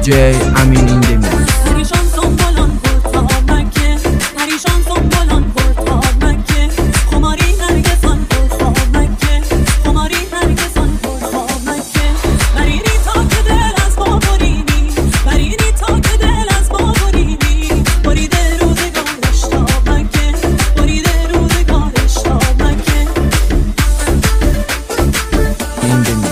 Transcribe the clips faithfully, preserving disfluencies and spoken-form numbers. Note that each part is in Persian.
جی امین این دمی پریشان سنبالان پرتاب مکه پریشان سنبالان پرتاب مکه خماری نرگسان پرتاب مکه خماری نرگسان پرتاب مکه برینی تا که دل از ما برینی برینی تا که دل از ما برینی بریده روزگارش تاب مکه بریده روزگارش تاب مکه این دمی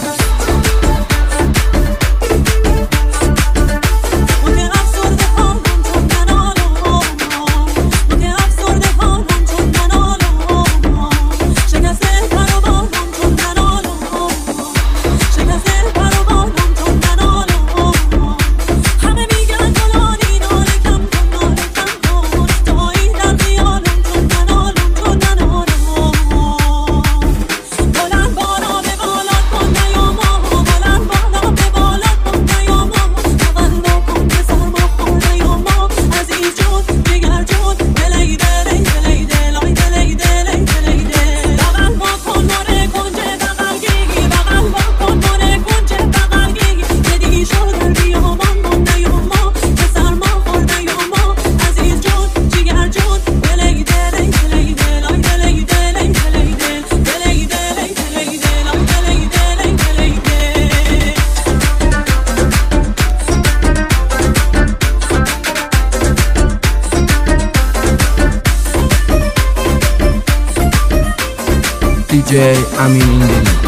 دی جی امین این دمی